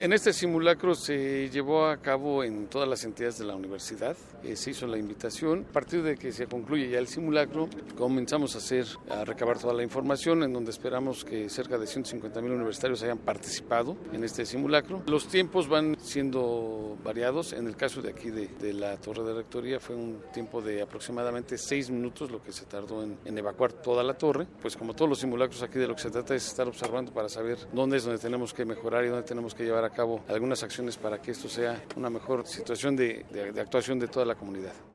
En este simulacro se llevó a cabo en todas las entidades de la universidad, se hizo la invitación. A partir de que se concluye ya el simulacro, comenzamos a recabar toda la información, en donde esperamos que cerca de 150,000 universitarios hayan participado en este simulacro. Los tiempos van siendo variados. En el caso de aquí de la Torre de Rectoría fue un tiempo de aproximadamente 6 minutos lo que se tardó en evacuar toda la torre. Pues como todos los simulacros aquí, de lo que se trata es estar observando para saber dónde es donde tenemos que mejorar y dónde tenemos que llevar a cabo algunas acciones para que esto sea una mejor situación de actuación de toda la comunidad.